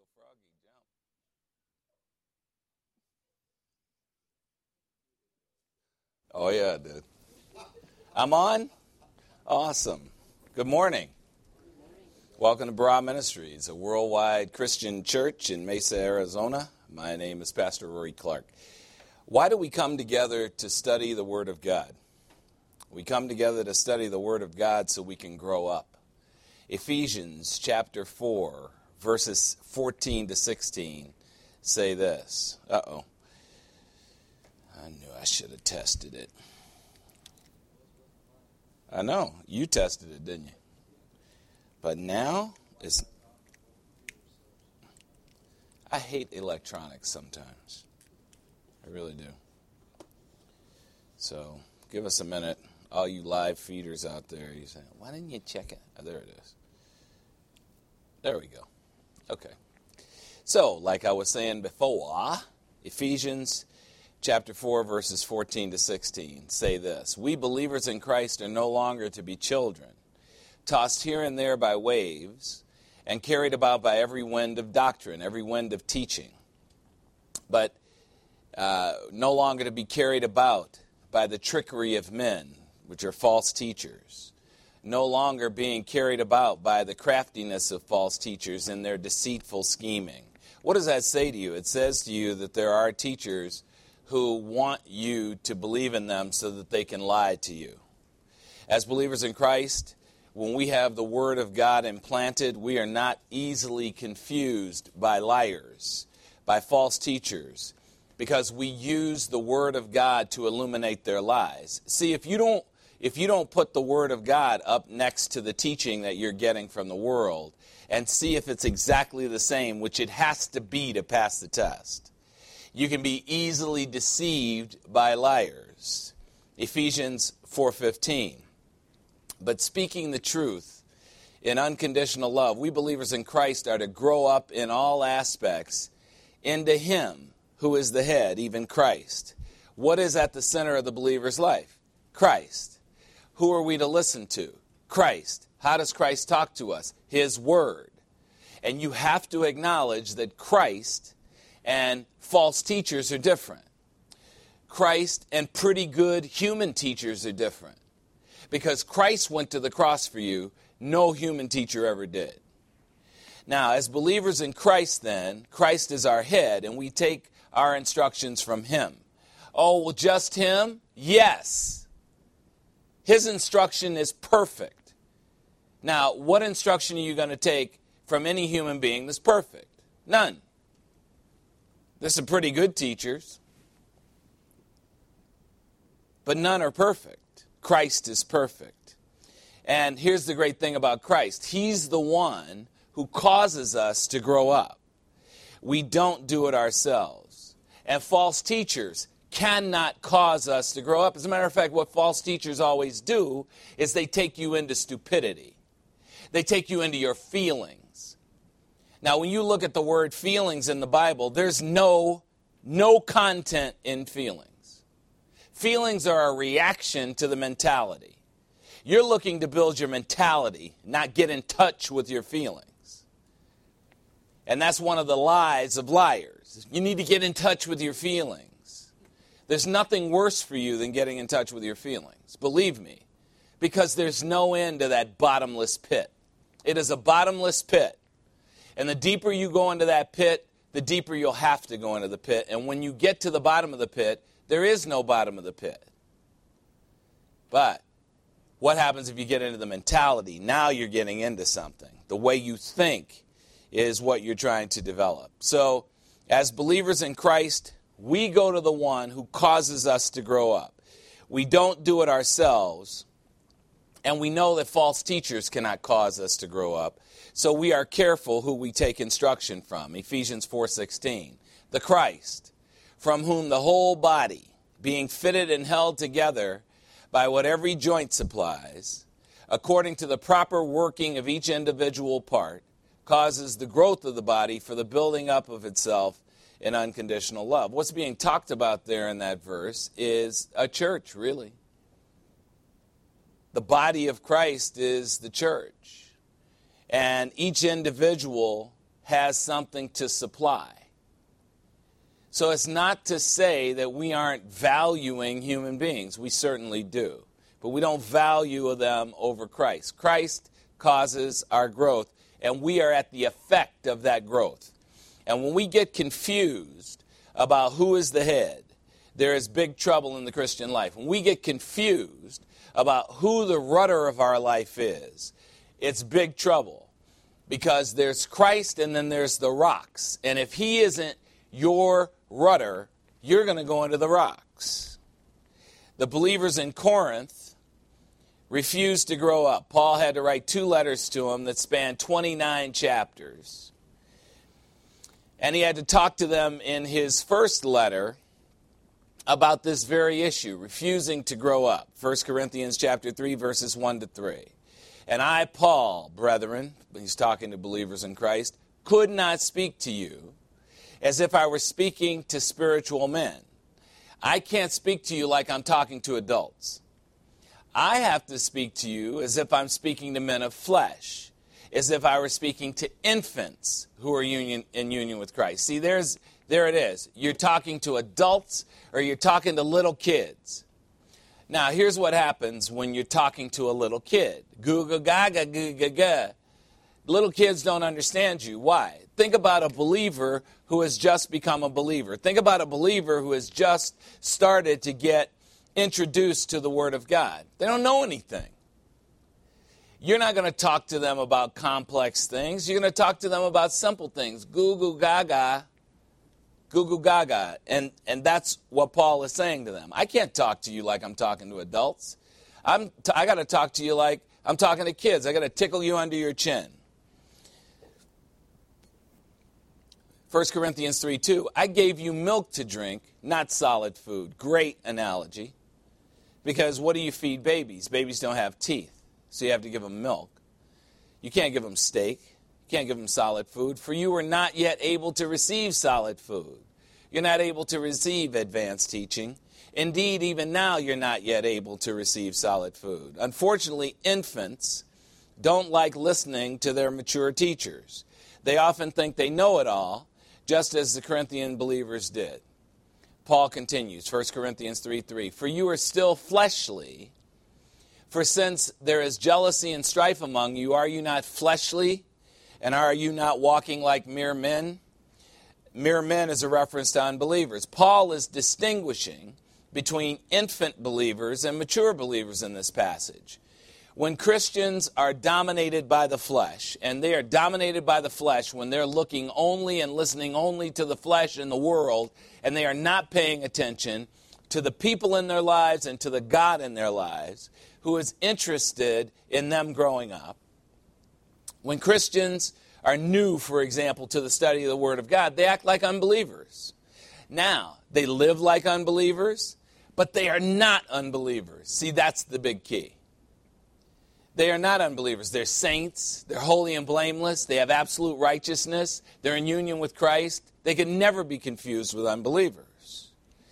froggy jump. Oh, yeah, I did. I'm on? Awesome. Good morning. Welcome to Barah Ministries, a worldwide Christian church in Mesa, Arizona. My name is Pastor Rory Clark. Why do we come together to study the Word of God? We come together to study the Word of God so we can grow up. Ephesians chapter 4, verses 14 to 16 say this. I knew I should have tested it. I know, you tested it, didn't you? But now, I hate electronics sometimes. I really do. So, give us a minute. All you live feeders out there, you say, why didn't you check it? Oh, there it is. There we go. Okay. So, like I was saying before, Ephesians chapter 4, verses 14 to 16 say this. We believers in Christ are no longer to be children, tossed here and there by waves, and carried about by every wind of doctrine, every wind of teaching. But no longer to be carried about by the trickery of men, which are false teachers. No longer being carried about by the craftiness of false teachers and their deceitful scheming. What does that say to you? It says to you that there are teachers who want you to believe in them so that they can lie to you. As believers in Christ, when we have the Word of God implanted, we are not easily confused by liars, by false teachers, because we use the Word of God to illuminate their lies. See, if you don't put the Word of God up next to the teaching that you're getting from the world and see if it's exactly the same, which it has to be to pass the test, you can be easily deceived by liars. Ephesians 4:15. But speaking the truth in unconditional love, we believers in Christ are to grow up in all aspects into Him who is the head, even Christ. What is at the center of the believer's life? Christ. Who are we to listen to? Christ. How does Christ talk to us? His Word. And you have to acknowledge that Christ and false teachers are different. Christ and pretty good human teachers are different. Because Christ went to the cross for you, no human teacher ever did. Now, as believers in Christ then, Christ is our head, and we take our instructions from Him. Oh, well, just Him? Yes. His instruction is perfect. Now, what instruction are you going to take from any human being that's perfect? None. There's some pretty good teachers, but none are perfect. Christ is perfect. And here's the great thing about Christ. He's the one who causes us to grow up. We don't do it ourselves. And false teachers cannot cause us to grow up. As a matter of fact, what false teachers always do is they take you into stupidity. They take you into your feelings. Now, when you look at the word feelings in the Bible, there's no content in feelings. Feelings are a reaction to the mentality. You're looking to build your mentality, not get in touch with your feelings. And that's one of the lies of liars. You need to get in touch with your feelings. There's nothing worse for you than getting in touch with your feelings. Believe me, because there's no end to that bottomless pit. It is a bottomless pit. And the deeper you go into that pit, the deeper you'll have to go into the pit. And when you get to the bottom of the pit, there is no bottom of the pit. But what happens if you get into the mentality? Now you're getting into something. The way you think is what you're trying to develop. So, as believers in Christ, we go to the one who causes us to grow up. We don't do it ourselves, and we know that false teachers cannot cause us to grow up. So we are careful who we take instruction from. Ephesians 4:16. The Christ, from whom the whole body, being fitted and held together by what every joint supplies, according to the proper working of each individual part, causes the growth of the body for the building up of itself in unconditional love. What's being talked about there in that verse is a church, really. The body of Christ is the church. And each individual has something to supply. So it's not to say that we aren't valuing human beings. We certainly do. But we don't value them over Christ. Christ causes our growth, and we are at the effect of that growth. And when we get confused about who is the head, there is big trouble in the Christian life. When we get confused about who the rudder of our life is, it's big trouble. Because there's Christ and then there's the rocks. And if he isn't your rudder, you're going to go into the rocks. The believers in Corinth refused to grow up. Paul had to write 2 letters to them that spanned 29 chapters. And he had to talk to them in his first letter about this very issue, refusing to grow up. 1 Corinthians chapter 3, verses 1 to 3. And I, Paul, brethren, he's talking to believers in Christ, could not speak to you as if I were speaking to spiritual men. I can't speak to you like I'm talking to adults. I have to speak to you as if I'm speaking to men of flesh, as if I were speaking to infants who are in union with Christ. See, there it is. You're talking to adults or you're talking to little kids. Now, here's what happens when you're talking to a little kid. Goo ga ga ga goo ga ga. Little kids don't understand you. Why? Think about a believer who has just become a believer. Think about a believer who has just started to get introduced to the Word of God. They don't know anything. You're not going to talk to them about complex things. You're going to talk to them about simple things. Goo goo gaga. Goo goo gaga. And that's what Paul is saying to them. I can't talk to you like I'm talking to adults. I got to talk to you like I'm talking to kids. I got to tickle you under your chin. 1 Corinthians 3:2, I gave you milk to drink, not solid food. Great analogy. Because what do you feed babies? Babies don't have teeth, so you have to give them milk. You can't give them steak. You can't give them solid food, for you are not yet able to receive solid food. You're not able to receive advanced teaching. Indeed, even now you're not yet able to receive solid food. Unfortunately, infants don't like listening to their mature teachers. They often think they know it all, just as the Corinthian believers did. Paul continues, 1 Corinthians 3:3, for you are still fleshly, for since there is jealousy and strife among you, are you not fleshly, and are you not walking like mere men? Mere men is a reference to unbelievers. Paul is distinguishing between infant believers and mature believers in this passage. When Christians are dominated by the flesh, and they are dominated by the flesh when they're looking only and listening only to the flesh and the world, and they are not paying attention to the people in their lives and to the God in their lives who is interested in them growing up. When Christians are new, for example, to the study of the Word of God, they act like unbelievers. Now, they live like unbelievers, but they are not unbelievers. See, that's the big key. They are not unbelievers. They're saints. They're holy and blameless. They have absolute righteousness. They're in union with Christ. They can never be confused with unbelievers.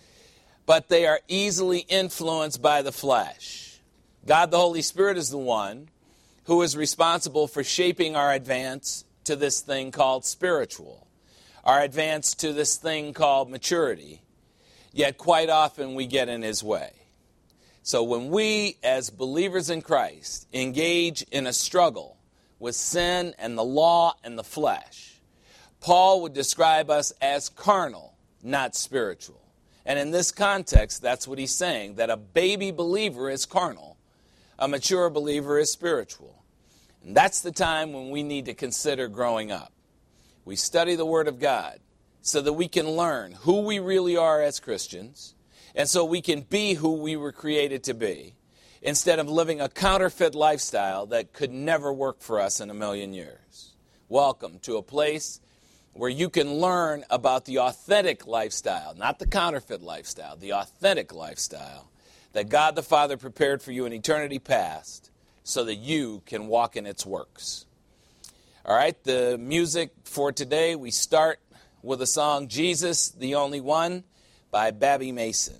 But they are easily influenced by the flesh. God the Holy Spirit is the one who is responsible for shaping our advance to this thing called spiritual, our advance to this thing called maturity. Yet quite often we get in his way. So when we, as believers in Christ, engage in a struggle with sin and the law and the flesh, Paul would describe us as carnal, not spiritual. And in this context, that's what he's saying, that a baby believer is carnal, a mature believer is spiritual. And that's the time when we need to consider growing up. We study the Word of God so that we can learn who we really are as Christians, and so we can be who we were created to be, instead of living a counterfeit lifestyle that could never work for us in a million years. Welcome to a place where you can learn about the authentic lifestyle, not the counterfeit lifestyle, the authentic lifestyle that God the Father prepared for you in eternity past so that you can walk in its works. All right, the music for today, we start with the song Jesus, the Only One by Babby Mason.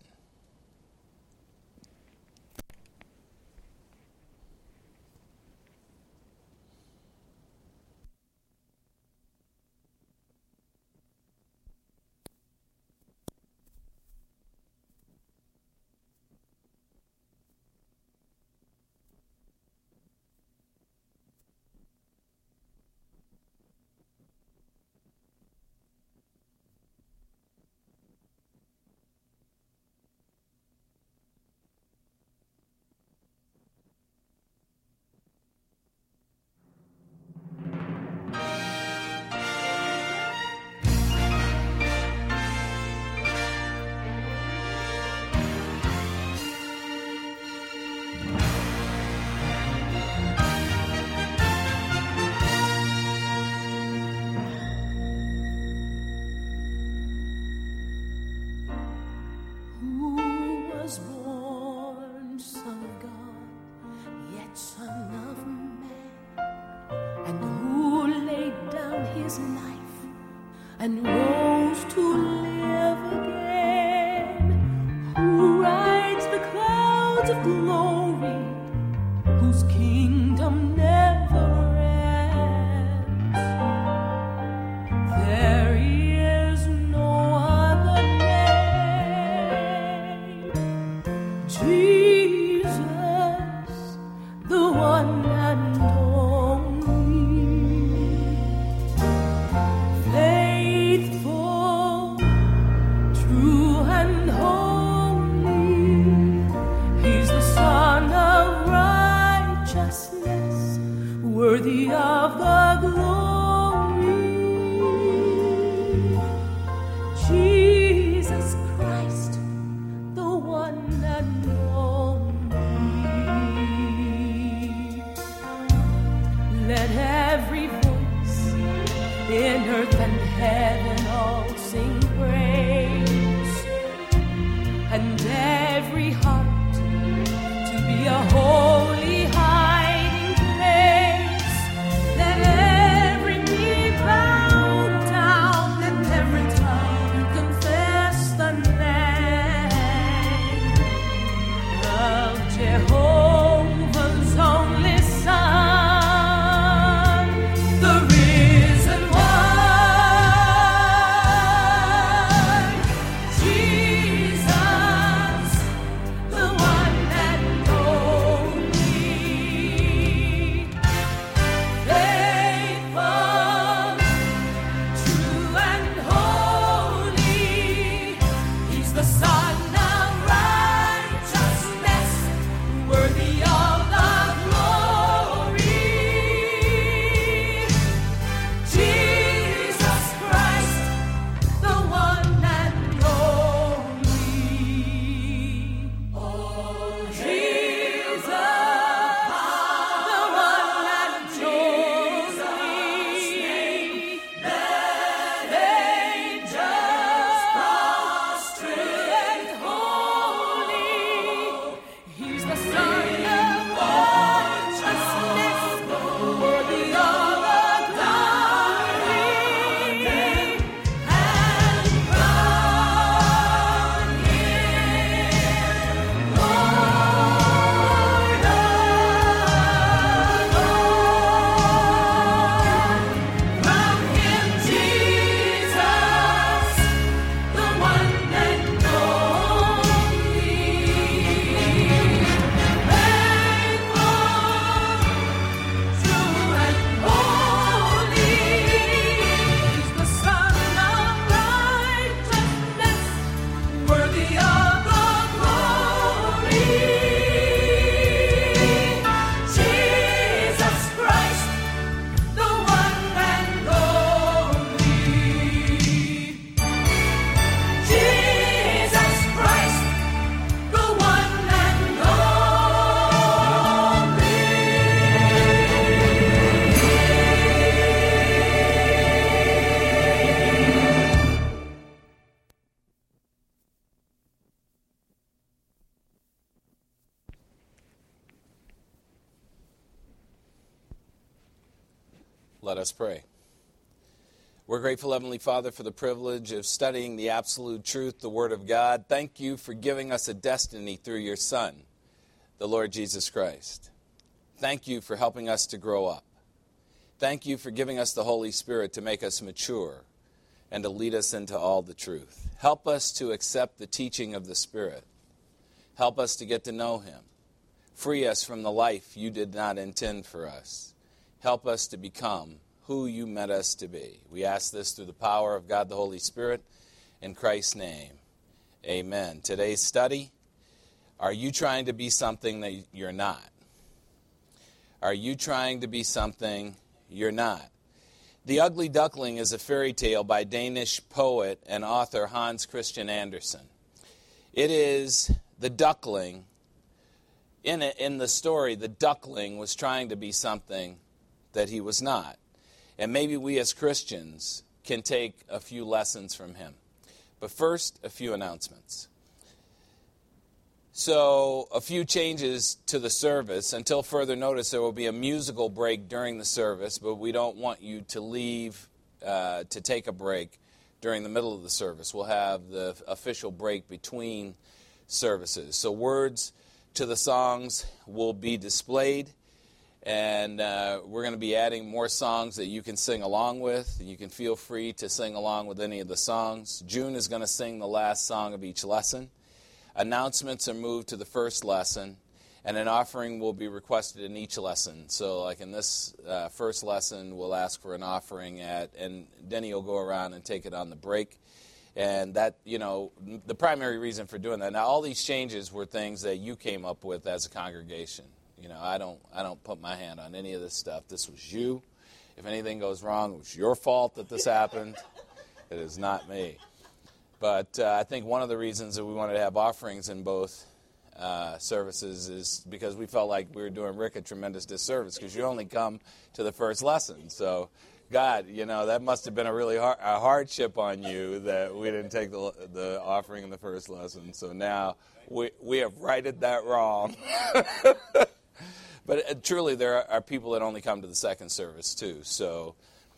his life and rose to live again, who rides the clouds of glory, whose kingdom never ends. There is no other name. Jesus, the one and only, faithful, true and holy. He's the Son of righteousness, worthy of the glory. Jesus Christ, the one and only. Let every voice in earth and heaven all sing praise, and every heart to be a holy hiding place. Let every knee bow down and every tongue confess the name of Jehovah's only Son, the risen one, Jesus, the one and only, faithful, true and holy. He's the Son of righteousness, worthy of the glory. Jesus Christ, the one and only. Oh, Jesus, the one and only. Let angels prostrate and holy. He's the Son of righteousness, worthy of the glory, and crown him Lord of all. Crown him Jesus, the one and only, faithful, true and holy. He's the Son of righteousness, worthy of the glory. Jesus Christ, the one and only. Jesus Christ, the one and Let us pray. We're grateful, Heavenly Father, for the privilege of studying the absolute truth, the Word of God. Thank you for giving us a destiny through your Son, the Lord Jesus Christ. Thank you for helping us to grow up. Thank you for giving us the Holy Spirit to make us mature and to lead us into all the truth. Help us to accept the teaching of the Spirit. Help us to get to know Him. Free us from the life you did not intend for us. Help us to become who you meant us to be. We ask this through the power of God the Holy Spirit, in Christ's name. Amen. Today's study, are you trying to be something that you're not? Are you trying to be something you're not? The Ugly Duckling is a fairy tale by Danish poet and author Hans Christian Andersen. It is the duckling. In the story, the duckling was trying to be something that he was not. And maybe we as Christians can take a few lessons from him. But first, a few announcements. So, a few changes to the service. Until further notice, there will be a musical break during the service, but we don't want you to leave to take a break during the middle of the service. We'll have the official break between services. So words to the songs will be displayed, and we're going to be adding more songs that you can sing along with. You can feel free to sing along with any of the songs. June is going to sing the last song of each lesson. Announcements are moved to the first lesson, and an offering will be requested in each lesson. So like in this first lesson, we'll ask for an offering and Denny will go around and take it on the break. And that, the primary reason for doing that. Now, all these changes were things that you came up with as a congregation. I don't put my hand on any of this stuff. This was you. If anything goes wrong, it was your fault that this happened. It is not me. But I think one of the reasons that we wanted to have offerings in both services is because we felt like we were doing Rick a tremendous disservice, because you only come to the first lesson. So, God, that must have been a really a hardship on you that we didn't take the offering in the first lesson. So now we have righted that wrong. But truly, there are people that only come to the second service, too. So,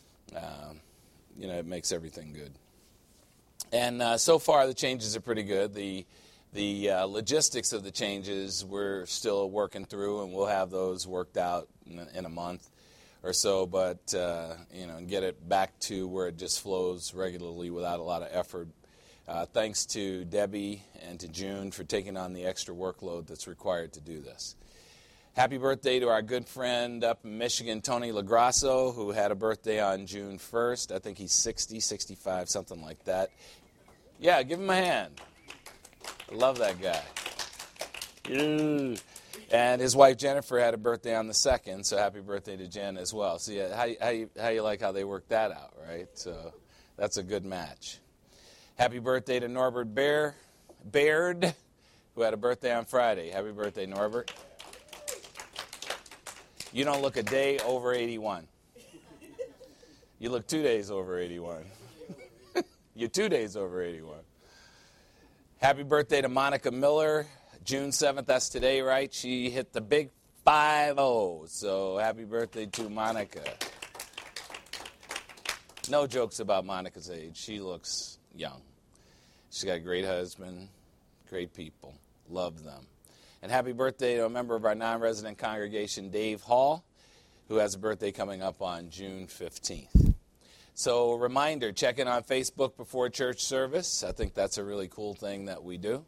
it makes everything good. And so far, the changes are pretty good. The logistics of the changes we're still working through, and we'll have those worked out in a month or so. But, and get it back to where it just flows regularly without a lot of effort. Thanks to Debbie and to June for taking on the extra workload that's required to do this. Happy birthday to our good friend up in Michigan, Tony LaGrasso, who had a birthday on June 1st. I think he's 60, 65, something like that. Yeah, give him a hand. I love that guy. And his wife Jennifer had a birthday on the 2nd, so happy birthday to Jen as well. So yeah, how you like how they worked that out, right? So that's a good match. Happy birthday to Norbert Baird, who had a birthday on Friday. Happy birthday, Norbert. You don't look a day over 81. You look 2 days over 81. You're 2 days over 81. Happy birthday to Monica Miller. June 7th, that's today, right? She hit the big 5-0. So happy birthday to Monica. No jokes about Monica's age. She looks young. She's got a great husband, great people. Love them. And happy birthday to a member of our non-resident congregation, Dave Hall, who has a birthday coming up on June 15th. So a reminder, check in on Facebook before church service. I think that's a really cool thing that we do.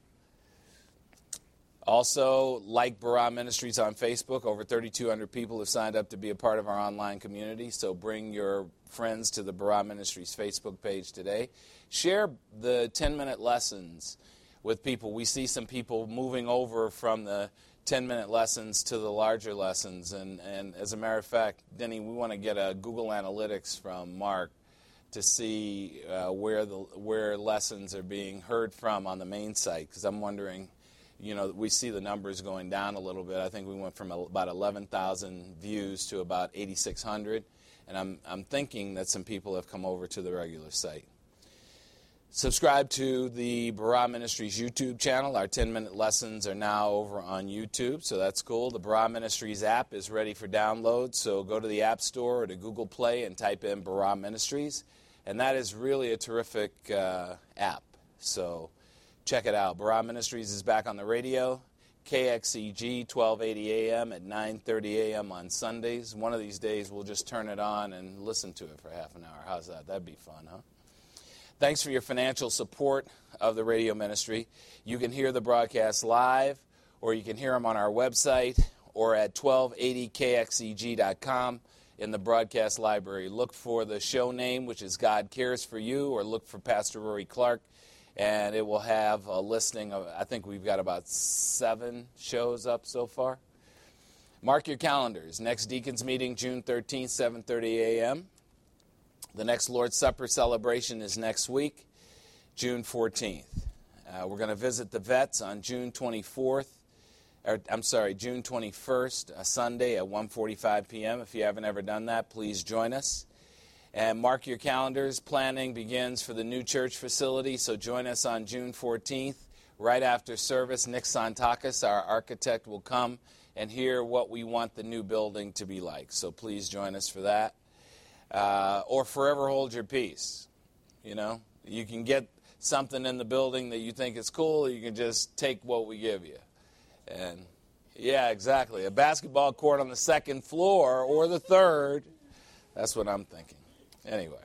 Also, like Barah Ministries on Facebook. Over 3,200 people have signed up to be a part of our online community. So bring your friends to the Barah Ministries Facebook page today. Share the 10-minute lessons with people. We see some people moving over from the 10-minute lessons to the larger lessons. And as a matter of fact, Denny, we want to get a Google Analytics from Mark to see where lessons are being heard from on the main site, because I'm wondering, we see the numbers going down a little bit. I think we went from about 11,000 views to about 8,600, and I'm thinking that some people have come over to the regular site. Subscribe to the Barah Ministries YouTube channel. Our 10-minute lessons are now over on YouTube, so that's cool. The Barah Ministries app is ready for download, so go to the App Store or to Google Play and type in Barah Ministries, and that is really a terrific app, so check it out. Barah Ministries is back on the radio, KXEG, 1280 a.m. at 9:30 a.m. on Sundays. One of these days we'll just turn it on and listen to it for half an hour. How's that? That'd be fun, huh? Thanks for your financial support of the radio ministry. You can hear the broadcast live, or you can hear them on our website or at 1280kxeg.com in the broadcast library. Look for the show name, which is God Cares for You, or look for Pastor Rory Clark, and it will have a listing of, I think we've got about 7 shows up so far. Mark your calendars. Next Deacons meeting, June 13th, 7:30 a.m. The next Lord's Supper celebration is next week, June 14th. We're going to visit the vets on June 21st, a Sunday at 1:45 p.m. If you haven't ever done that, please join us. And mark your calendars. Planning begins for the new church facility, so join us on June 14th. Right after service, Nick Santakis, our architect, will come and hear what we want the new building to be like. So please join us for that. or forever hold your peace. You know, you can get something in the building that you think is cool, or you can just take what we give you. And yeah, exactly. A basketball court on the second floor or the third. That's what I'm thinking. Anyway.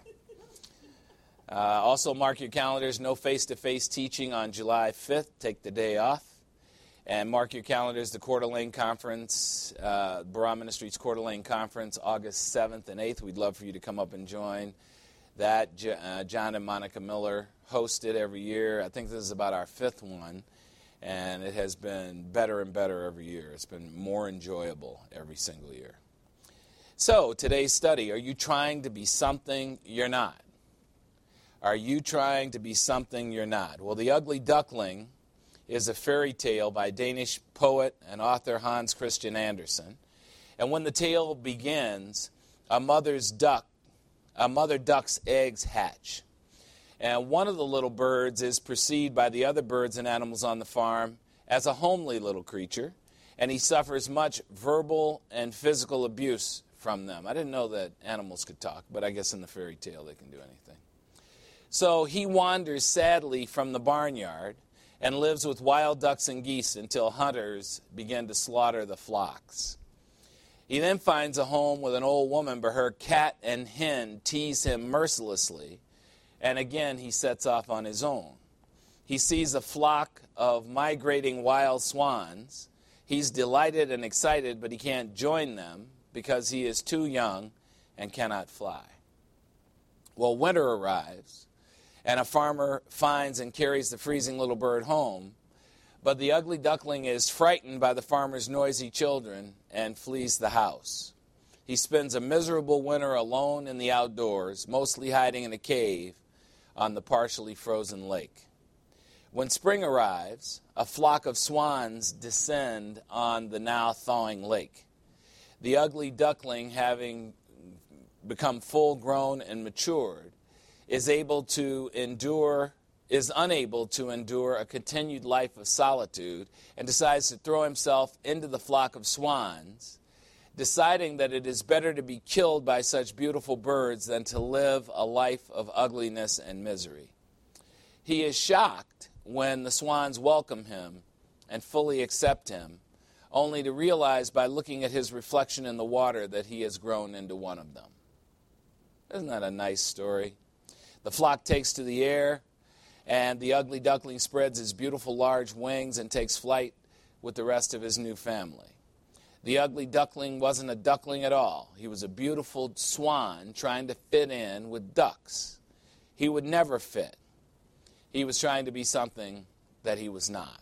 Also mark your calendars. No face-to-face teaching on July 5th. Take the day off. And mark your calendars. The Coeur d'Alene Conference, Barah Ministries Coeur d'Alene Conference, August 7th and 8th. We'd love for you to come up and join that. John and Monica Miller host it every year. I think this is about our 5th one. And it has been better and better every year. It's been more enjoyable every single year. So, today's study, are you trying to be something you're not? Are you trying to be something you're not? Well, The Ugly Duckling is a fairy tale by Danish poet and author Hans Christian Andersen. And when the tale begins, a mother duck's eggs hatch. And one of the little birds is perceived by the other birds and animals on the farm as a homely little creature, and he suffers much verbal and physical abuse from them. I didn't know that animals could talk, but I guess in the fairy tale they can do anything. So he wanders sadly from the barnyard and lives with wild ducks and geese until hunters begin to slaughter the flocks. He then finds a home with an old woman, but her cat and hen tease him mercilessly, and again he sets off on his own. He sees a flock of migrating wild swans. He's delighted and excited, but he can't join them because he is too young and cannot fly. Well, winter arrives, and a farmer finds and carries the freezing little bird home, but the ugly duckling is frightened by the farmer's noisy children and flees the house. He spends a miserable winter alone in the outdoors, mostly hiding in a cave on the partially frozen lake. When spring arrives, a flock of swans descend on the now thawing lake. The ugly duckling, having become full grown and matured, is unable to endure a continued life of solitude and decides to throw himself into the flock of swans, deciding that it is better to be killed by such beautiful birds than to live a life of ugliness and misery. He is shocked when the swans welcome him and fully accept him, only to realize by looking at his reflection in the water that he has grown into one of them. Isn't that a nice story? The flock takes to the air, and the ugly duckling spreads his beautiful large wings and takes flight with the rest of his new family. The ugly duckling wasn't a duckling at all. He was a beautiful swan trying to fit in with ducks. He would never fit. He was trying to be something that he was not.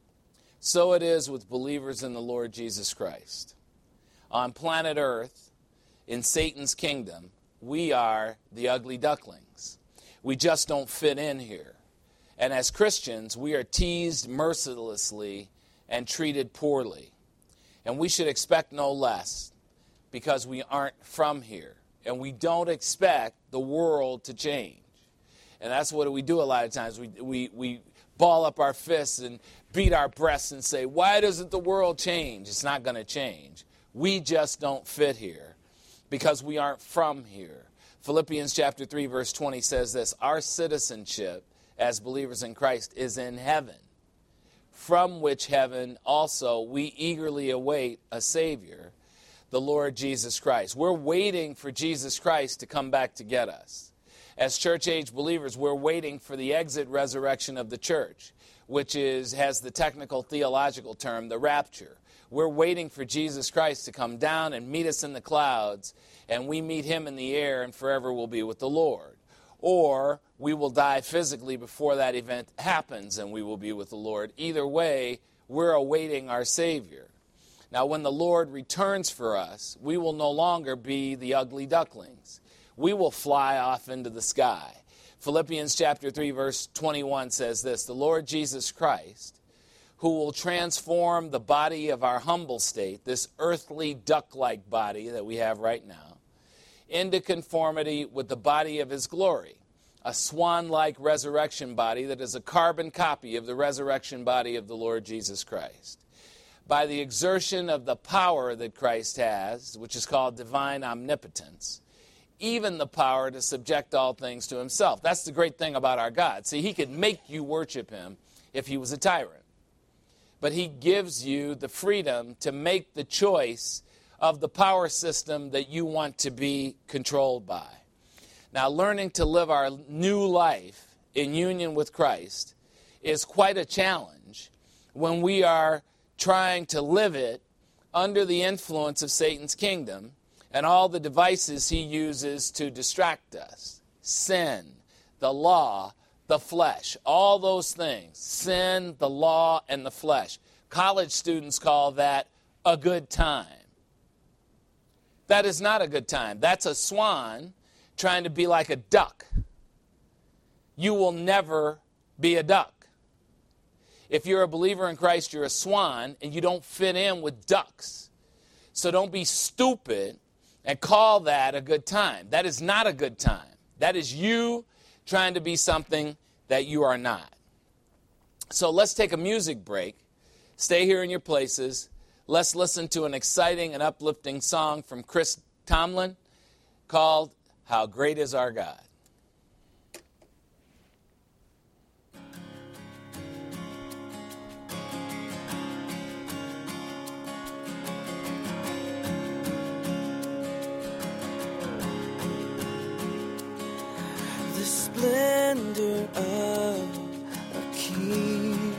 So it is with believers in the Lord Jesus Christ. On planet Earth, in Satan's kingdom, we are the ugly ducklings. We just don't fit in here. And as Christians, we are teased mercilessly and treated poorly. And we should expect no less because we aren't from here. And we don't expect the world to change. And that's what we do a lot of times. We ball up our fists and beat our breasts and say, why doesn't the world change? It's not going to change. We just don't fit here because we aren't from here. Philippians chapter 3, verse 20 says this, our citizenship as believers in Christ is in heaven, from which heaven also we eagerly await a Savior, the Lord Jesus Christ. We're waiting for Jesus Christ to come back to get us. As church-age believers, we're waiting for the exit resurrection of the church, which has the technical theological term, the rapture. We're waiting for Jesus Christ to come down and meet us in the clouds, and we meet him in the air and forever will be with the Lord. Or we will die physically before that event happens and we will be with the Lord. Either way, we're awaiting our Savior. Now, when the Lord returns for us, we will no longer be the ugly ducklings. We will fly off into the sky. Philippians chapter 3, verse 21 says this, the Lord Jesus Christ, who will transform the body of our humble state, this earthly duck-like body that we have right now, into conformity with the body of his glory, a swan-like resurrection body that is a carbon copy of the resurrection body of the Lord Jesus Christ. By the exertion of the power that Christ has, which is called divine omnipotence, even the power to subject all things to himself. That's the great thing about our God. See, he could make you worship him if he was a tyrant. But he gives you the freedom to make the choice of the power system that you want to be controlled by. Now, learning to live our new life in union with Christ is quite a challenge when we are trying to live it under the influence of Satan's kingdom and all the devices he uses to distract us. Sin, the law, the flesh, all those things. Sin, the law, and the flesh. College students call that a good time. That is not a good time. That's a swan trying to be like a duck. You will never be a duck. If you're a believer in Christ, you're a swan, and you don't fit in with ducks. So don't be stupid and call that a good time. That is not a good time. That is you trying to be something that you are not. So let's take a music break. Stay here in your places. Let's listen to an exciting and uplifting song from Chris Tomlin called How Great Is Our God. The splendor of a king,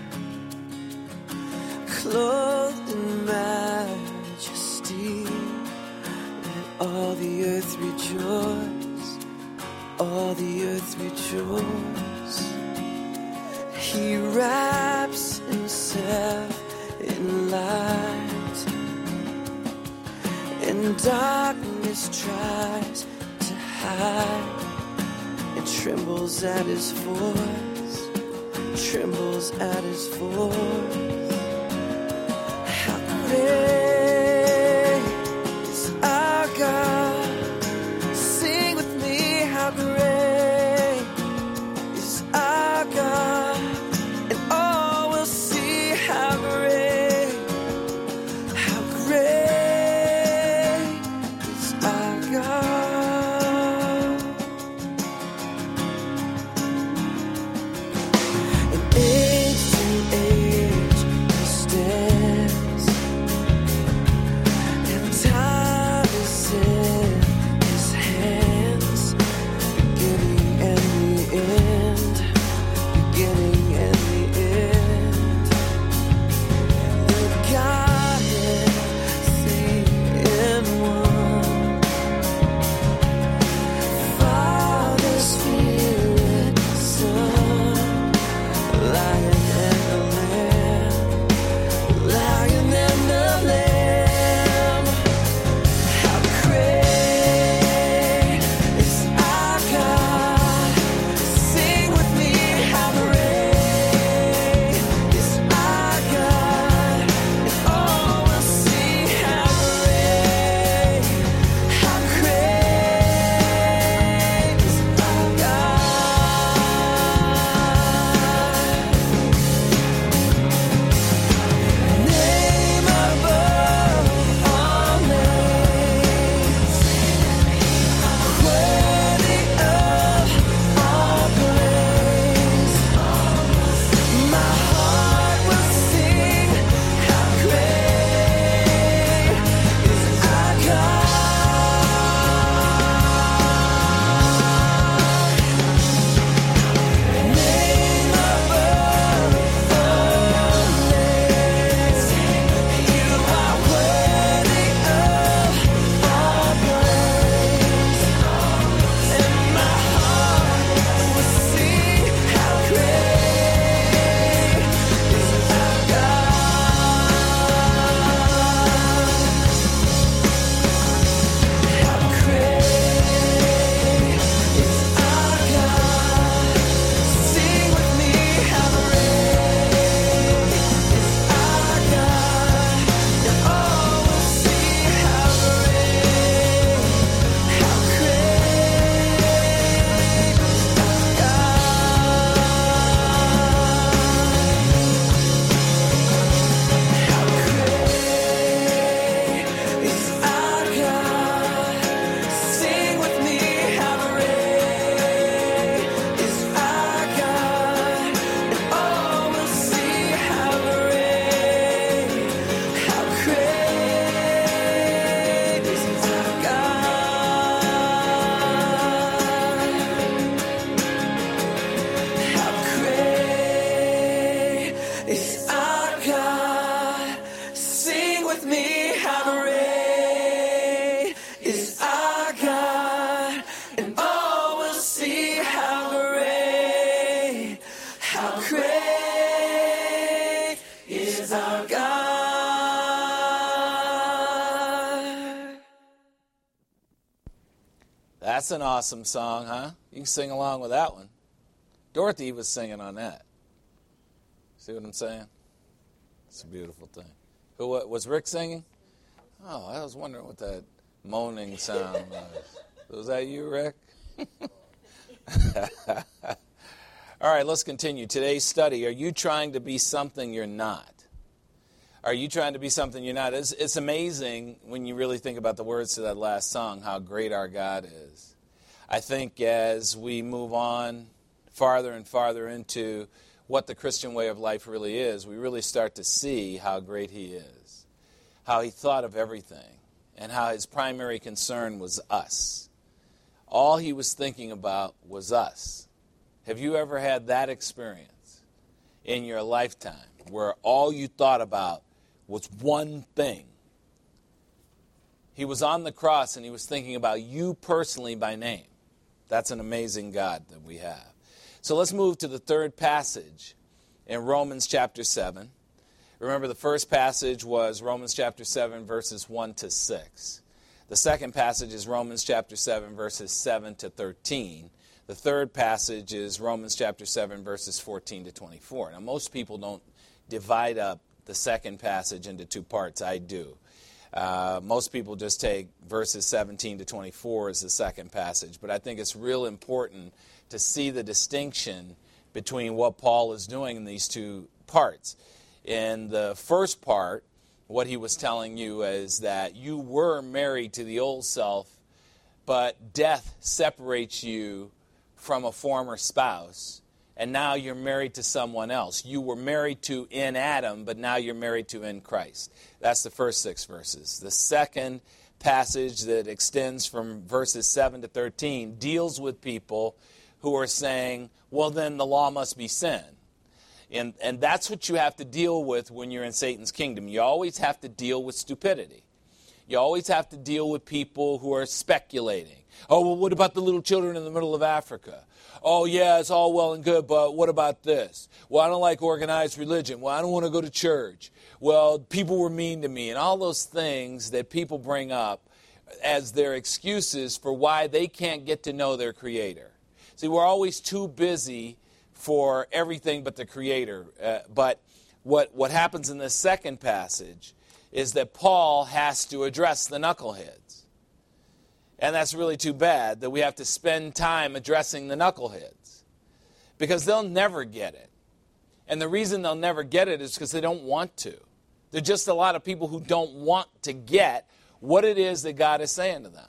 clothed in majesty, let all the earth rejoice, all the earth rejoice. He wraps himself in light, and darkness tries to hide. It trembles at his voice, trembles at his voice. How great is our God? Sing with me, how great is our God? And all will see how great is our God. That's an awesome song, huh? You can sing along with that one. Dorothy was singing on that. See what I'm saying? It's a beautiful thing. Who was Rick singing? Oh, I was wondering what that moaning sound was. Was that you, Rick? All right, let's continue. Today's study, are you trying to be something you're not? Are you trying to be something you're not? It's amazing when you really think about the words to that last song, how great our God is. I think as we move on farther and farther into what the Christian way of life really is, we really start to see how great He is, how He thought of everything, and how His primary concern was us. All He was thinking about was us. Have you ever had that experience in your lifetime where all you thought about was one thing? He was on the cross and He was thinking about you personally by name. That's an amazing God that we have. So let's move to the third passage in Romans chapter 7. Remember, the first passage was Romans chapter 7, verses 1 to 6. The second passage is Romans chapter 7, verses 7 to 13. The third passage is Romans chapter 7, verses 14 to 24. Now, most people don't divide up the second passage into two parts. I do. Most people just take verses 17 to 24 as the second passage. But I think it's real important to see the distinction between what Paul is doing in these two parts. In the first part, what he was telling you is that you were married to the old self, but death separates you from a former spouse, and now you're married to someone else. You were married to in Adam, but now you're married to in Christ. That's the first 6 verses. The second passage that extends from verses 7 to 13 deals with people who are saying, well, then the law must be sin. And that's what you have to deal with when you're in Satan's kingdom. You always have to deal with stupidity. You always have to deal with people who are speculating. Oh, well, what about the little children in the middle of Africa? Oh, yeah, it's all well and good, but what about this? Well, I don't like organized religion. Well, I don't want to go to church. Well, people were mean to me. And all those things that people bring up as their excuses for why they can't get to know their Creator. See, we're always too busy for everything but the Creator. But what happens in the second passage is that Paul has to address the knuckleheads. And that's really too bad that we have to spend time addressing the knuckleheads, because they'll never get it. And the reason they'll never get it is because they don't want to. There are just a lot of people who don't want to get what it is that God is saying to them.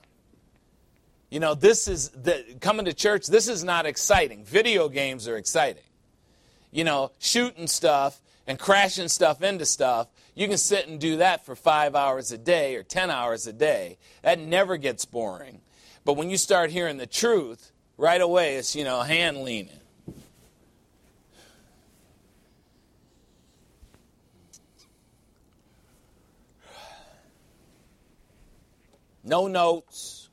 You know, coming to church, this is not exciting. Video games are exciting. You know, shooting stuff and crashing stuff into stuff, you can sit and do that for 5 hours a day or 10 hours a day. That never gets boring. But when you start hearing the truth, right away it's, hand leaning. No notes.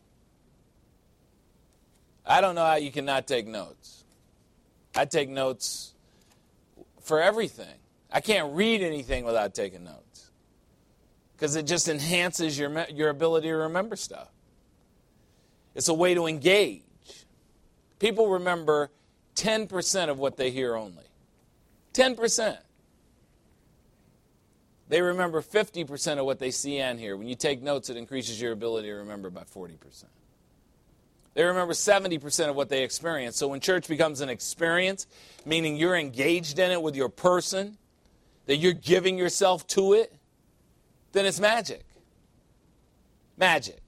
I don't know how you cannot take notes. I take notes for everything. I can't read anything without taking notes, because it just enhances your ability to remember stuff. It's a way to engage. People remember 10% of what they hear only. 10%. They remember 50% of what they see and hear. When you take notes, it increases your ability to remember by 40%. They remember 70% of what they experience. So when church becomes an experience, meaning you're engaged in it with your person, that you're giving yourself to it, then it's magic. Magic.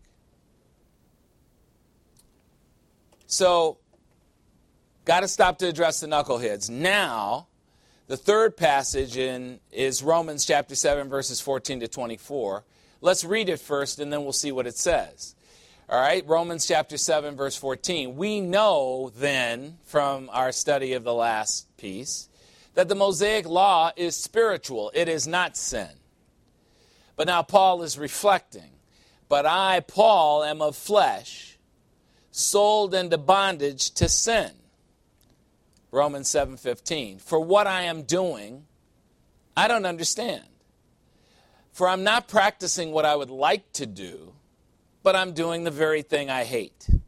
So, got to stop to address the knuckleheads. Now, the third passage is Romans chapter 7, verses 14 to 24. Let's read it first, and then we'll see what it says. All right, Romans chapter 7, verse 14. We know then, from our study of the last piece, that the Mosaic law is spiritual. It is not sin. But now Paul is reflecting. But I, Paul, am of flesh, sold into bondage to sin. Romans 7:15. For what I am doing, I don't understand. For I'm not practicing what I would like to do, but I'm doing the very thing I hate.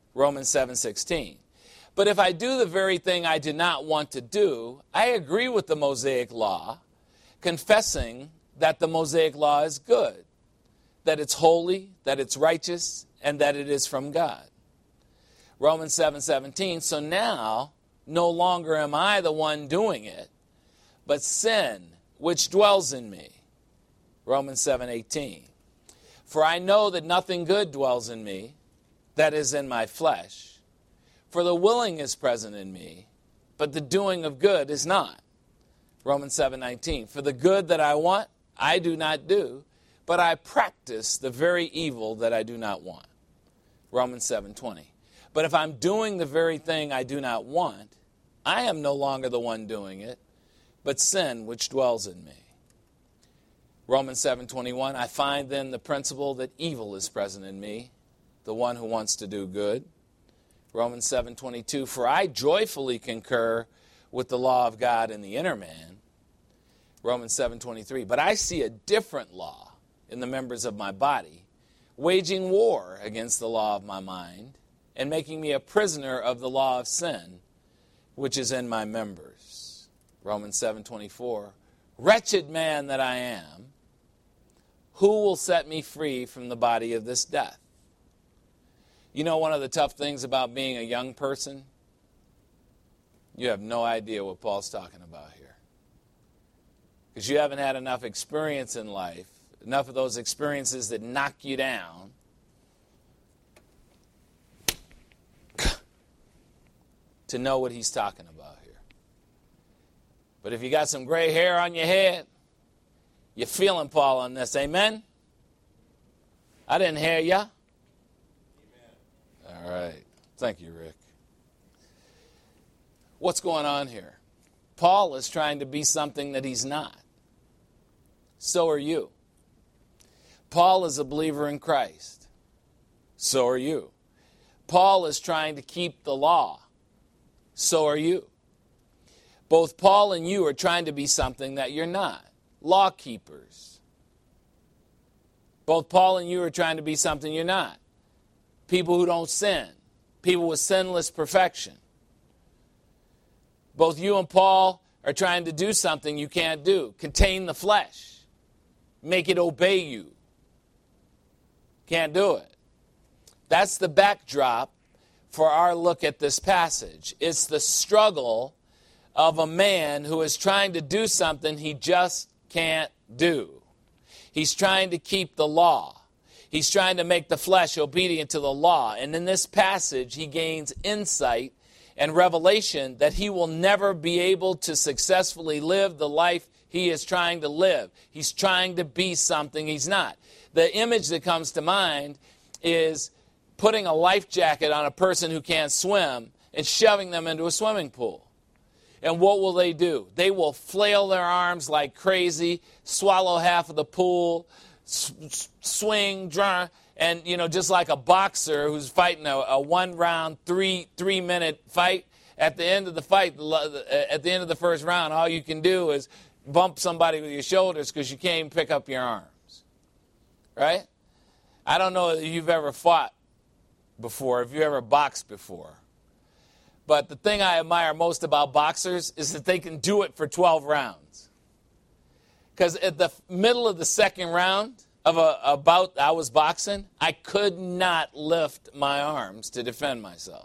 Romans 7:16. But if I do the very thing I do not want to do, I agree with the Mosaic law, confessing that the Mosaic law is good, that it's holy, that it's righteous, and that it is from God. Romans 7:17, so now no longer am I the one doing it, but sin, which dwells in me. Romans 7:18, for I know that nothing good dwells in me, that is in my flesh. For the willing is present in me, but the doing of good is not. Romans 7:19, for the good that I want, I do not do, but I practice the very evil that I do not want. Romans 7:20, but if I'm doing the very thing I do not want, I am no longer the one doing it, but sin which dwells in me. Romans 7:21, I find then the principle that evil is present in me, the one who wants to do good. Romans 7:22, for I joyfully concur with the law of God in the inner man. Romans 7:23, but I see a different law in the members of my body, waging war against the law of my mind, and making me a prisoner of the law of sin, which is in my members. Romans 7:24, wretched man that I am, who will set me free from the body of this death? You know, one of the tough things about being a young person, you have no idea what Paul's talking about here. Because you haven't had enough experience in life, enough of those experiences that knock you down, to know what he's talking about here. But if you got some gray hair on your head, you're feeling Paul on this. Amen? I didn't hear ya. All right. Thank you, Rick. What's going on here? Paul is trying to be something that he's not. So are you. Paul is a believer in Christ. So are you. Paul is trying to keep the law. So are you. Both Paul and you are trying to be something that you're not. Law keepers. Both Paul and you are trying to be something you're not. People who don't sin. People with sinless perfection. Both you and Paul are trying to do something you can't do. Contain the flesh. Make it obey you. Can't do it. That's the backdrop for our look at this passage. It's the struggle of a man who is trying to do something he just can't do. He's trying to keep the law. He's trying to make the flesh obedient to the law. And in this passage, he gains insight and revelation that he will never be able to successfully live the life he is trying to live. He's trying to be something he's not. The image that comes to mind is putting a life jacket on a person who can't swim and shoving them into a swimming pool. And what will they do? They will flail their arms like crazy, swallow half of the pool, swing, and, just like a boxer who's fighting a one-round, three-minute fight. At the end of the fight, at the end of the first round, all you can do is bump somebody with your shoulders because you can't even pick up your arms. Right? I don't know if you've ever fought before, if you ever boxed before. But the thing I admire most about boxers is that they can do it for 12 rounds. Because at the middle of the second round of a bout I was boxing, I could not lift my arms to defend myself.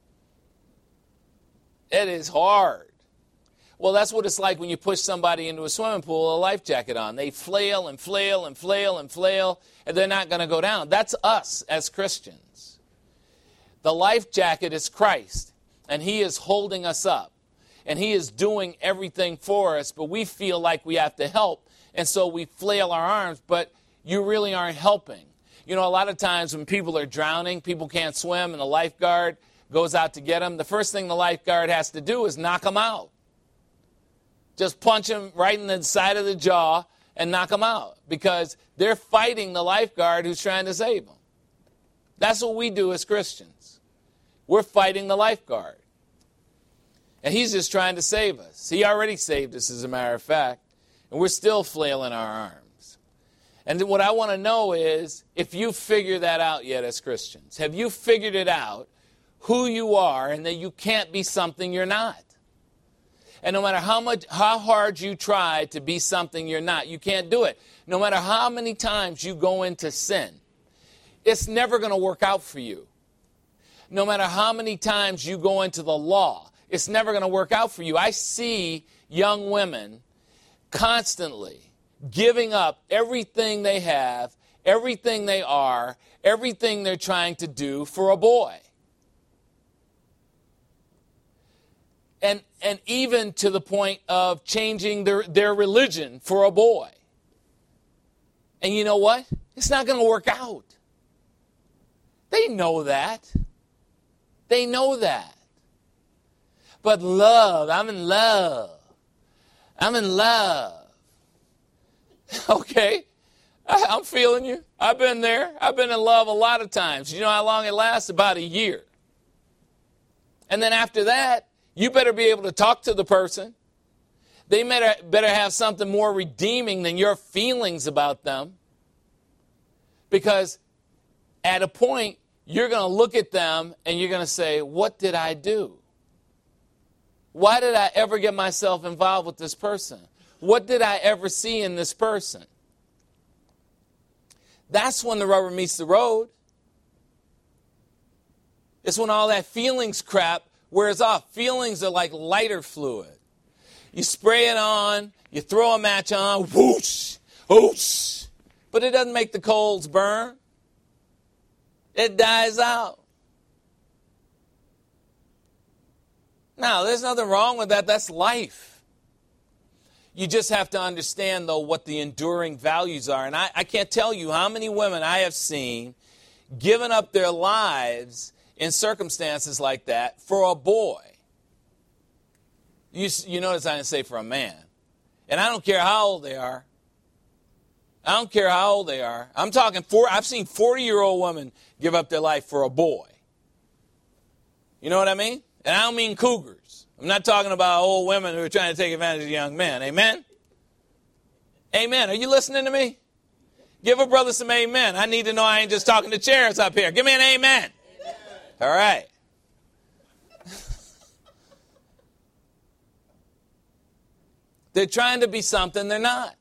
It is hard. Well, that's what it's like when you push somebody into a swimming pool with a life jacket on. They flail and flail and flail and flail, and they're not going to go down. That's us as Christians. The life jacket is Christ, and he is holding us up, and he is doing everything for us, but we feel like we have to help, and so we flail our arms, but you really aren't helping. A lot of times when people are drowning, people can't swim, and the lifeguard goes out to get them, the first thing the lifeguard has to do is knock them out. Just punch them right in the side of the jaw and knock them out because they're fighting the lifeguard who's trying to save them. That's what we do as Christians. We're fighting the lifeguard. And he's just trying to save us. He already saved us, as a matter of fact, and we're still flailing our arms. And what I want to know is if you figure that out yet as Christians. Have you figured it out who you are and that you can't be something you're not. And no matter how hard you try to be something you're not, you can't do it. No matter how many times you go into sin, it's never going to work out for you. No matter how many times you go into the law, it's never going to work out for you. I see young women constantly giving up everything they have, everything they are, everything they're trying to do for a boy. And even to the point of changing their religion for a boy. And you know what? It's not going to work out. They know that. They know that. But love, I'm in love. I'm in love. Okay, I'm feeling you. I've been there. I've been in love a lot of times. You know how long it lasts? About a year. And then after that, you better be able to talk to the person. They better have something more redeeming than your feelings about them. Because at a point, you're going to look at them and you're going to say, what did I do? Why did I ever get myself involved with this person? What did I ever see in this person? That's when the rubber meets the road. It's when all that feelings crap wears off. Feelings are like lighter fluid. You spray it on, you throw a match on, whoosh, whoosh. But it doesn't make the coals burn. It dies out. Now, there's nothing wrong with that. That's life. You just have to understand, though, what the enduring values are. And I can't tell you how many women I have seen giving up their lives in circumstances like that for a boy. You notice I didn't say for a man. And I don't care how old they are. I don't care how old they are. I'm talking I've seen 40-year-old women give up their life for a boy. You know what I mean? And I don't mean cougars. I'm not talking about old women who are trying to take advantage of young men. Amen? Amen. Are you listening to me? Give a brother some amen. I need to know I ain't just talking to chairs up here. Give me an amen. Amen. All right. They're trying to be something they're not.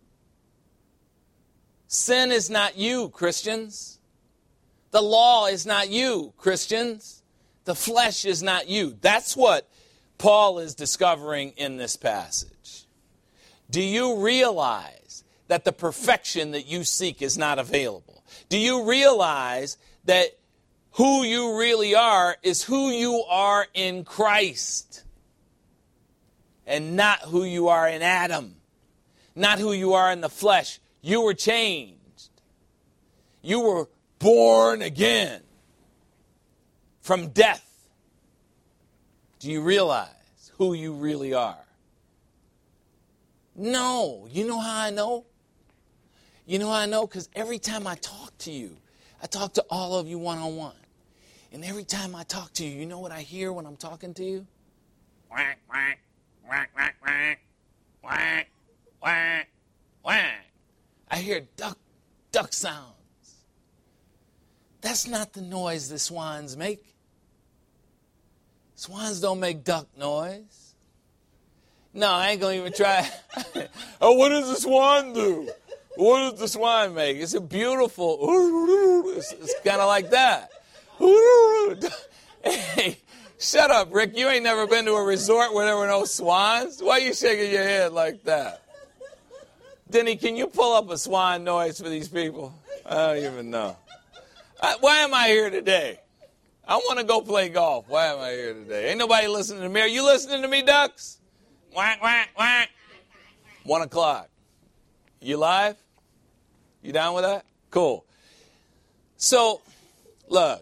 Sin is not you, Christians. The law is not you, Christians. The flesh is not you. That's what Paul is discovering in this passage. Do you realize that the perfection that you seek is not available? Do you realize that who you really are is who you are in Christ and not who you are in Adam, not who you are in the flesh? You were changed. You were born again from death. Do you realize who you really are? No. You know how I know? You know how I know? Because every time I talk to you, I talk to all of you one-on-one. And every time I talk to you, you know what I hear when I'm talking to you? Whack, whack, whack, whack, whack, whack, whack, whack. I hear duck sounds. That's not the noise the swans make. Swans don't make duck noise. No, I ain't going to even try. Oh, what does the swan do? What does the swan make? It's a beautiful, it's kind of like that. Hey, shut up, Rick. You ain't never been to a resort where there were no swans? Why are you shaking your head like that? Denny, can you pull up a swan noise for these people? I don't even know. Why am I here today? I want to go play golf. Why am I here today? Ain't nobody listening to me. Are you listening to me, ducks? Whack, whack, whack. 1 o'clock. You live? You down with that? Cool. So, look.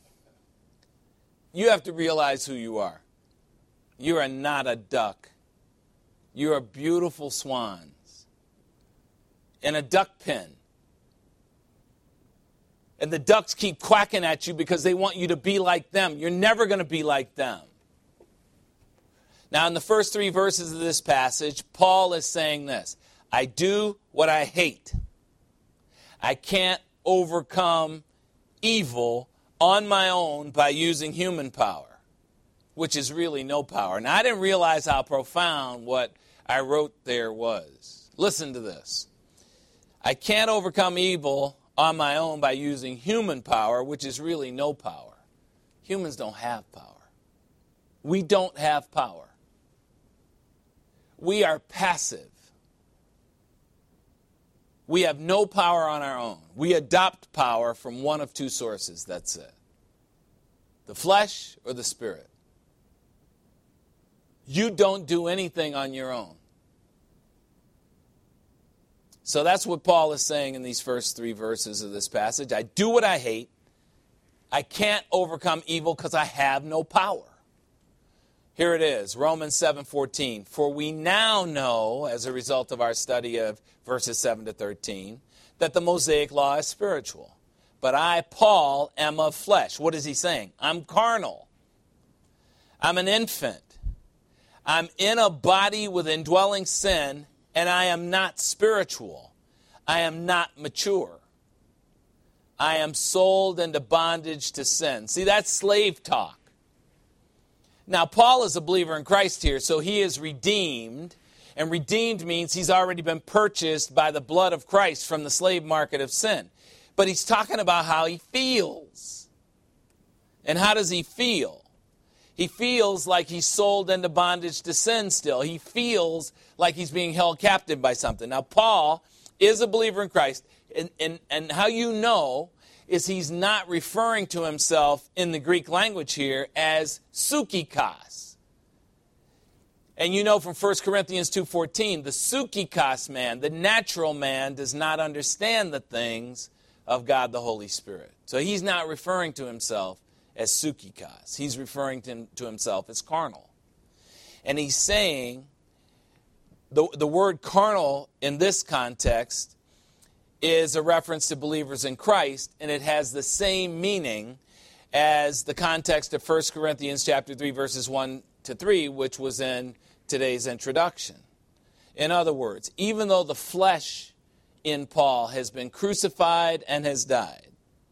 You have to realize who you are. You are not a duck. You are beautiful swans in a duck pen. And the ducks keep quacking at you because they want you to be like them. You're never going to be like them. Now, in the first 3 verses of this passage, Paul is saying this: I do what I hate. I can't overcome evil on my own by using human power, which is really no power. Now, I didn't realize how profound what I wrote there was. Listen to this. I can't overcome evil on my own by using human power, which is really no power. Humans don't have power. We don't have power. We are passive. We have no power on our own. We adopt power from one of two sources, that's it. The flesh or the spirit. You don't do anything on your own. So that's what Paul is saying in these first 3 verses of this passage. I do what I hate. I can't overcome evil because I have no power. Here it is, Romans 7:14. For we now know, as a result of our study of verses 7 to 13, that the Mosaic law is spiritual. But I, Paul, am of flesh. What is he saying? I'm carnal. I'm an infant. I'm in a body with indwelling sin, and I am not spiritual. I am not mature. I am sold into bondage to sin. See, that's slave talk. Now, Paul is a believer in Christ here, so he is redeemed. And redeemed means he's already been purchased by the blood of Christ from the slave market of sin. But he's talking about how he feels. And how does he feel? He feels like he's sold into bondage to sin still. He feels like he's being held captive by something. Now, Paul is a believer in Christ. And how you know is he's not referring to himself in the Greek language here as psychikos. And you know from 1 Corinthians 2:14, the psychikos man, the natural man, does not understand the things of God the Holy Spirit. So he's not referring to himself as psychikos. He's referring to himself as carnal. And he's saying, the word carnal in this context is a reference to believers in Christ, and it has the same meaning as the context of 1 Corinthians chapter 3, verses 1 to 3, which was in today's introduction. In other words, even though the flesh in Paul has been crucified and has died,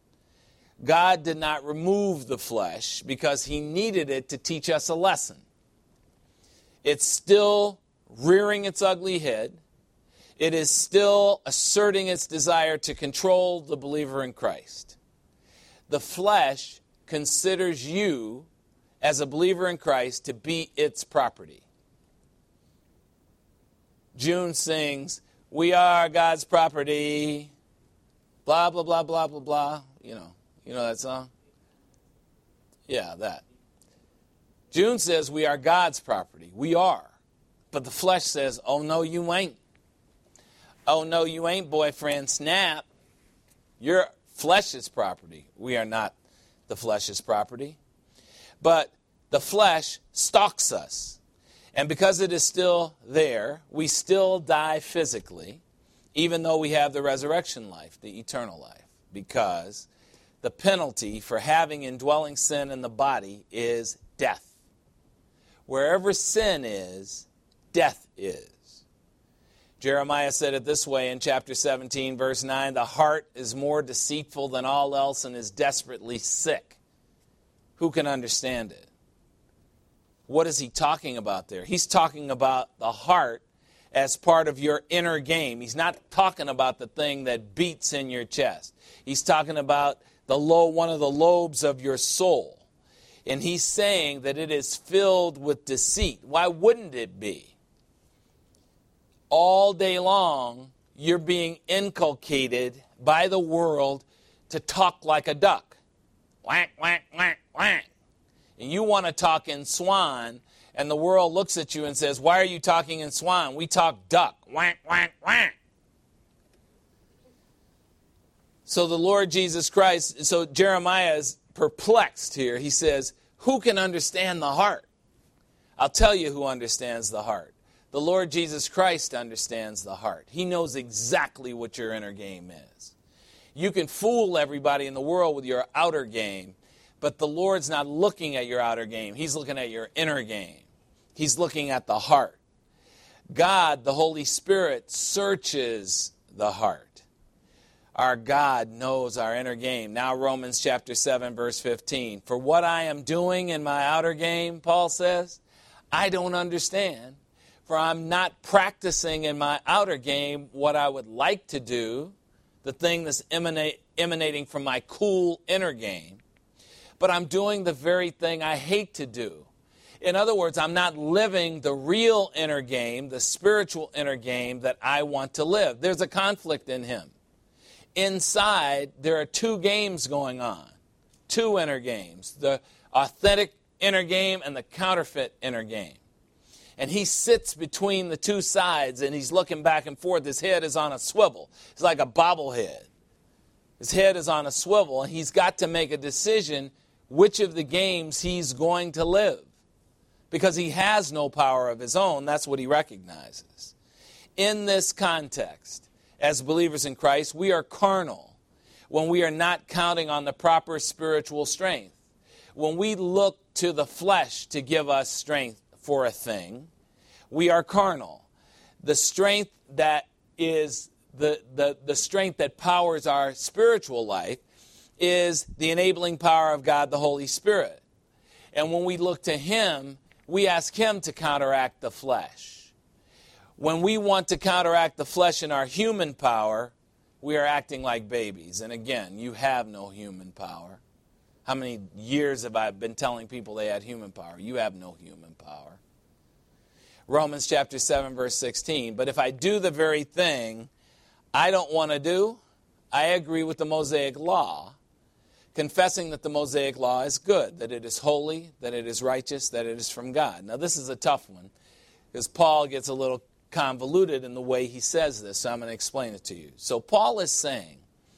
God did not remove the flesh because he needed it to teach us a lesson. It's still rearing its ugly head. It is still asserting its desire to control the believer in Christ. The flesh considers you, as a believer in Christ, to be its property. June sings, "We are God's property," blah, blah, blah, blah, blah, blah. You know that song? Yeah, that. June says we are God's property. We are. But the flesh says, oh, no, you ain't. Oh, no, you ain't, boyfriend. Snap. Your flesh's property. We are not the flesh's property. But the flesh stalks us. And because it is still there, we still die physically, even though we have the resurrection life, the eternal life. Because the penalty for having indwelling sin in the body is death. Wherever sin is, death is. Jeremiah said it this way in chapter 17, verse 9, "The heart is more deceitful than all else and is desperately sick. Who can understand it?" What is he talking about there? He's talking about the heart as part of your inner game. He's not talking about the thing that beats in your chest. He's talking about one of the lobes of your soul. And he's saying that it is filled with deceit. Why wouldn't it be? All day long, you're being inculcated by the world to talk like a duck. Whack, whack, whack, whack. And you want to talk in swan, and the world looks at you and says, why are you talking in swan? We talk duck. Whack, whack, whack. So the Lord Jesus Christ, so Jeremiah is perplexed here. He says, who can understand the heart? I'll tell you who understands the heart. The Lord Jesus Christ understands the heart. He knows exactly what your inner game is. You can fool everybody in the world with your outer game, but the Lord's not looking at your outer game. He's looking at your inner game. He's looking at the heart. God, the Holy Spirit, searches the heart. Our God knows our inner game. Now Romans chapter 7, verse 15. For what I am doing in my outer game, Paul says, I don't understand. For I'm not practicing in my outer game what I would like to do, the thing that's emanating from my cool inner game. But I'm doing the very thing I hate to do. In other words, I'm not living the real inner game, the spiritual inner game that I want to live. There's a conflict in him. Inside, there are two games going on, two inner games, the authentic inner game and the counterfeit inner game. And he sits between the two sides, and he's looking back and forth. His head is on a swivel. It's like a bobblehead. His head is on a swivel, and he's got to make a decision which of the games he's going to live. Because he has no power of his own. That's what he recognizes. In this context, as believers in Christ, we are carnal when we are not counting on the proper spiritual strength. When we look to the flesh to give us strength for a thing, we are carnal. The strength that is the strength that powers our spiritual life is the enabling power of God, the Holy Spirit. And when we look to him, we ask him to counteract the flesh. When we want to counteract the flesh in our human power, we are acting like babies. And again, you have no human power. How many years have I been telling people they had human power? You have no human power. Romans chapter 7, verse 16. But if I do the very thing I don't want to do, I agree with the Mosaic law, confessing that the Mosaic law is good, that it is holy, that it is righteous, that it is from God. Now this is a tough one, because Paul gets a little convoluted in the way he says this, so I'm going to explain it to you. So Paul is saying,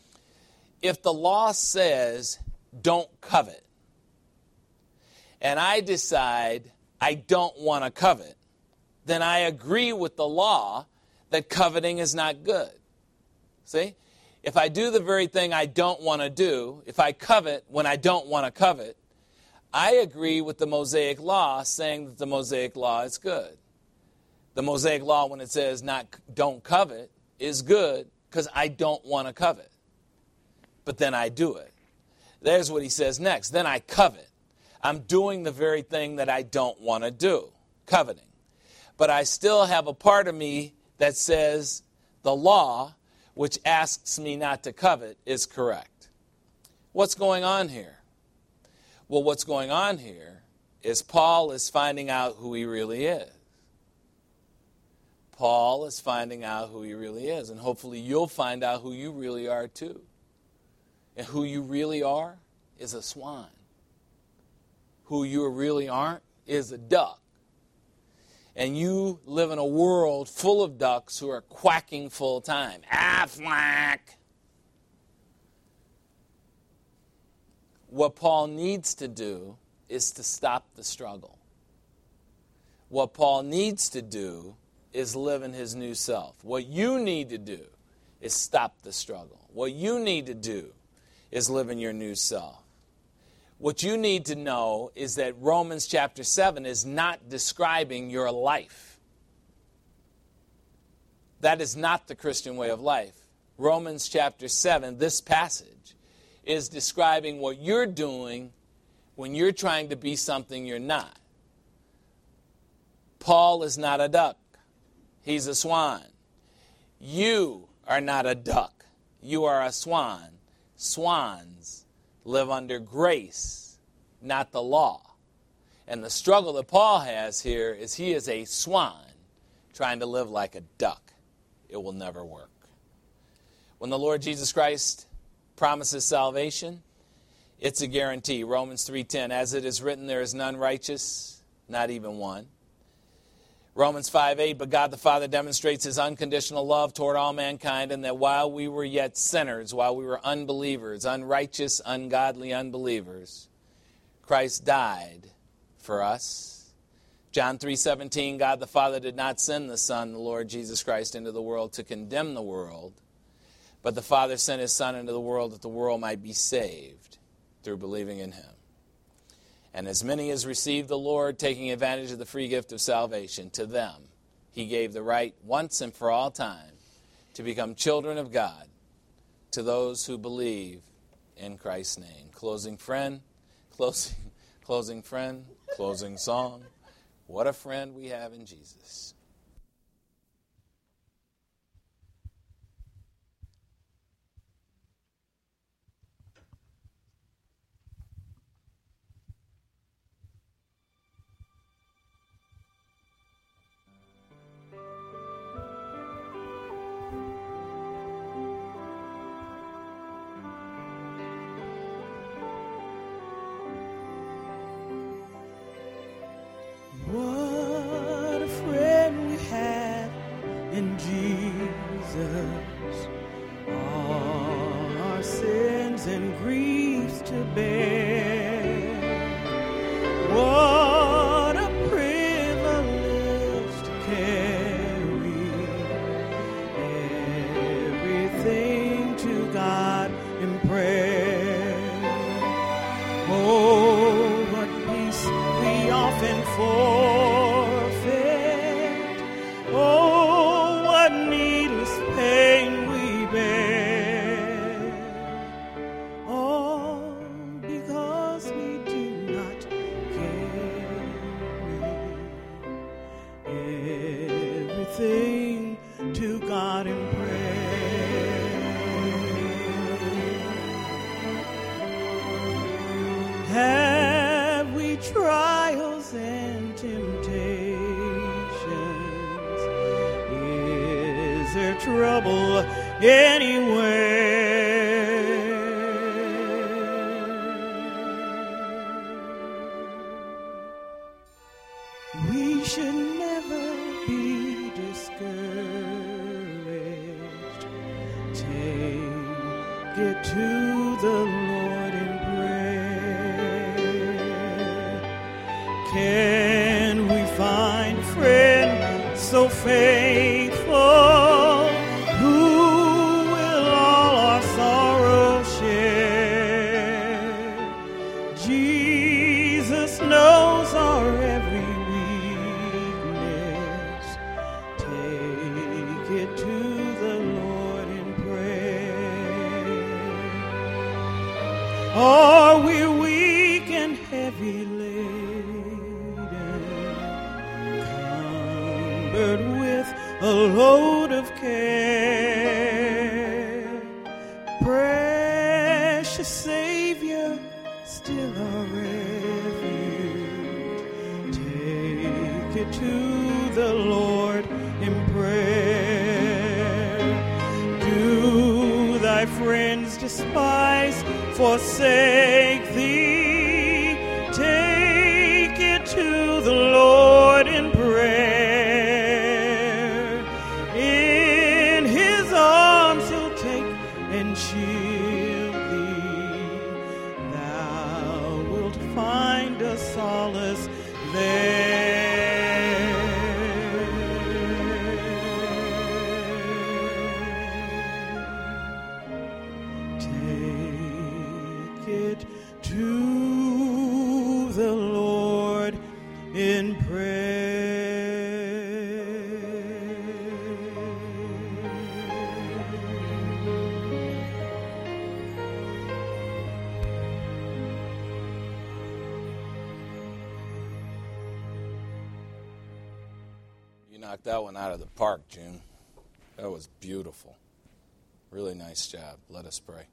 if the law says, don't covet, and I decide I don't want to covet, then I agree with the law that coveting is not good. See? If I do the very thing I don't want to do, if I covet when I don't want to covet, I agree with the Mosaic law saying that the Mosaic law is good. The Mosaic law, when it says don't covet, is good because I don't want to covet. But then I do it. There's what he says next. Then I covet. I'm doing the very thing that I don't want to do, coveting. But I still have a part of me that says the law, which asks me not to covet, is correct. What's going on here? Well, what's going on here is Paul is finding out who he really is. Paul is finding out who he really is, and hopefully you'll find out who you really are too. And who you really are is a swan. Who you really aren't is a duck. And you live in a world full of ducks who are quacking full time. Aflac. What Paul needs to do is to stop the struggle. What Paul needs to do is live in his new self. What you need to do is stop the struggle. What you need to do is live in your new self. What you need to know is that Romans chapter 7 is not describing your life. That is not the Christian way of life. Romans chapter 7, this passage, is describing what you're doing when you're trying to be something you're not. Paul is not a duck. He's a swan. You are not a duck. You are a swan. Swans live under grace, not the law. And the struggle that Paul has here is he is a swan trying to live like a duck. It will never work. When the Lord Jesus Christ promises salvation, it's a guarantee. Romans 3:10, as it is written, there is none righteous, not even one. Romans 5:8, but God the Father demonstrates his unconditional love toward all mankind, and that while we were yet sinners, while we were unbelievers, unrighteous, ungodly unbelievers, Christ died for us. John 3:17, God the Father did not send the Son, the Lord Jesus Christ, into the world to condemn the world, but the Father sent his Son into the world that the world might be saved through believing in him. And as many as received the Lord, taking advantage of the free gift of salvation, to them he gave the right once and for all time to become children of God, to those who believe in Christ's name. Closing friend, closing friend, closing song. What a friend we have in Jesus. What a friend we have in Jesus, all our sins and griefs to bear. What a privilege to carry everything to God in prayer. Oh, what peace we often forfeit. Oh, what needless pain we bear. All because we do not carry everything to God in prayer. Have we trials and temptations? Is there trouble anywhere? We should never be discouraged. Take it to the Lord in prayer. Can we find a friend so faithful who will all our sorrows share? Jesus knows our every weakness. Take it to the Lord in prayer. Are we weak and heavy laden, cumbered with a load of care? Precious Savior, still our refuge. Take it to the Lord in prayer. Do thy friends despise, forsake thee? Take it to the Lord in prayer. In his arms he'll take and shield thee. Thou wilt find a solace there. Take it to the Lord in prayer. You knocked that one out of the park, June. That was beautiful. Really nice job. Let us pray.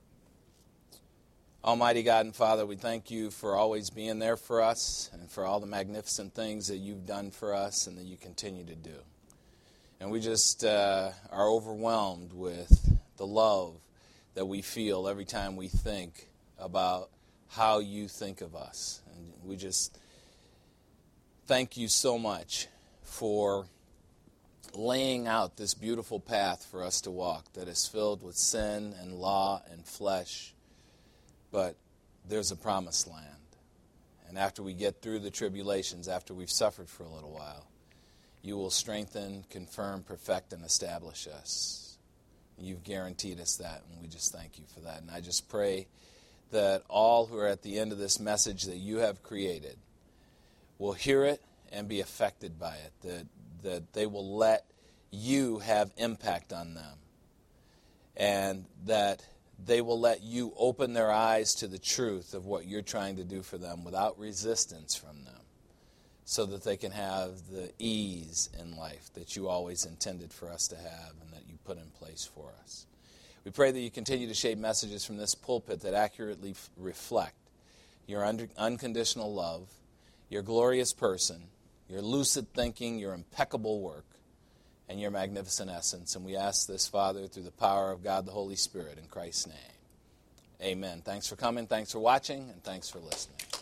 Almighty God and Father, we thank you for always being there for us and for all the magnificent things that you've done for us and that you continue to do. And we just are overwhelmed with the love that we feel every time we think about how you think of us. And we just thank you so much for laying out this beautiful path for us to walk that is filled with sin and law and flesh. But there's a promised land. And after we get through the tribulations, after we've suffered for a little while, you will strengthen, confirm, perfect, and establish us. You've guaranteed us that, and we just thank you for that. And I just pray that all who are at the end of this message that you have created will hear it and be affected by it, that they will let you have impact on them. and that they will let you open their eyes to the truth of what you're trying to do for them without resistance from them, so that they can have the ease in life that you always intended for us to have and that you put in place for us. We pray that you continue to shape messages from this pulpit that accurately reflect your unconditional love, your glorious person, your lucid thinking, your impeccable work, and your magnificent essence. And we ask this, Father, through the power of God the Holy Spirit, in Christ's name. Amen. Thanks for coming, thanks for watching, and thanks for listening.